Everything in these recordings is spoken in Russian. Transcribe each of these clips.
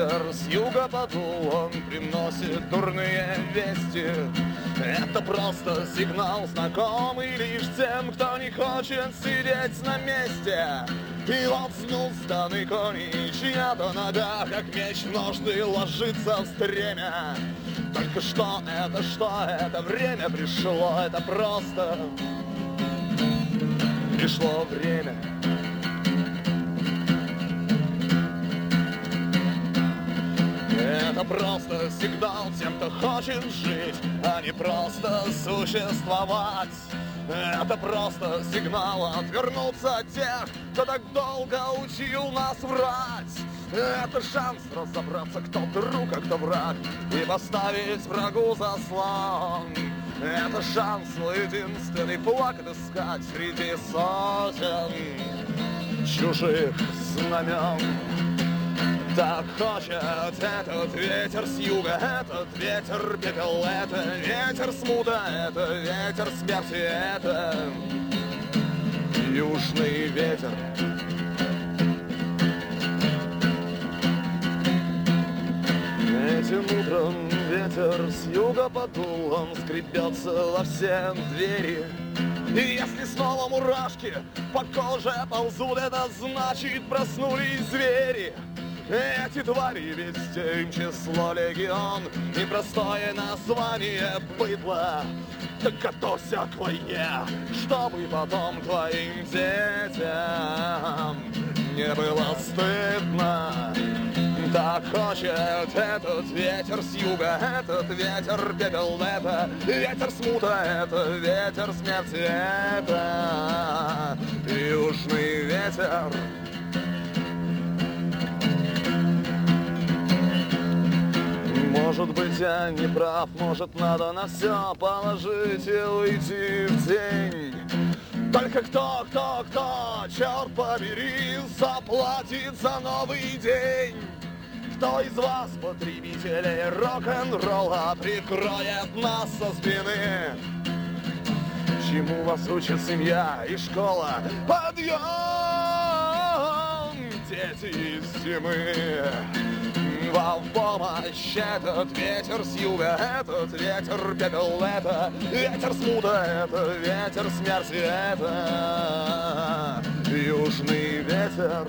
ветер с юга подул, он приносит дурные вести. Это просто сигнал, знакомый лишь тем, кто не хочет сидеть на месте. И вот взнузданный конь, чья-то нога, как меч в ножны, ложится в стремя. Только что это время пришло, это просто пришло время. Это просто сигнал тем, кто хочет жить, а не просто существовать. Это просто сигнал отвернуться от тех, кто так долго учил нас врать. Это шанс разобраться, кто друг, а кто враг, и поставить врагу заслон. Это шанс свой единственный флаг отыскать среди сотен чужих знамен. Так хочет этот ветер с юга, этот ветер пепел, это ветер смута, это ветер смерти, это южный ветер. Этим утром ветер с юга подул, он скребется во все двери. И если снова мурашки по коже ползут, это значит проснулись звери. Эти твари, везде им число легион, и простое название быдло. Так готовься к войне, чтобы потом твоим детям не было стыдно. Так хочет этот ветер с юга, этот ветер пепел, это ветер смута, это ветер смерти, это южный ветер. Может быть, я не прав, может, надо на все положить и уйти в день. Только кто, черт побери, заплатит за новый день? Кто из вас, потребителей рок-н-ролла, прикроет нас со спины? Чему вас учит семья и школа? Подъем, дети из зимы! Вам в помощь этот ветер с юга, этот ветер пепел, это ветер смута, это ветер смерти, это южный ветер.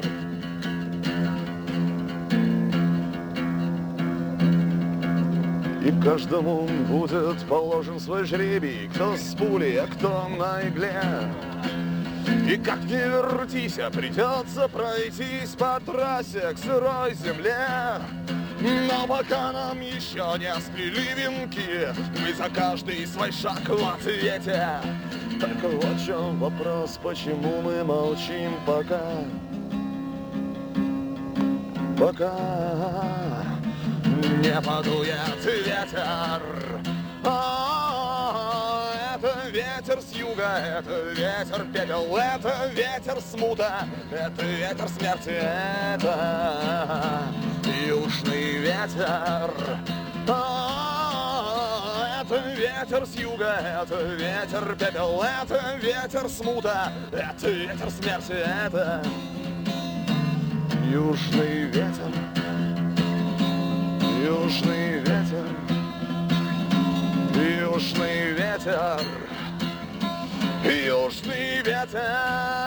И каждому будет положен свой жребий, кто с пулей, а кто на игле. И как ни вертись, придется пройтись по трассе к сырой земле. Но пока нам еще не сплели венки, мы за каждый свой шаг в ответе. Только вот в чем вопрос, почему мы молчим пока? Пока не подует ветер. Это ветер с юга, это ветер пепел, это ветер смута, это ветер смерти, это южный ветер. Это ветер с юга, это ветер пепел, это ветер смута, это ветер смерти, это южный ветер. Южный ветер. Южный ветер, южный ветер.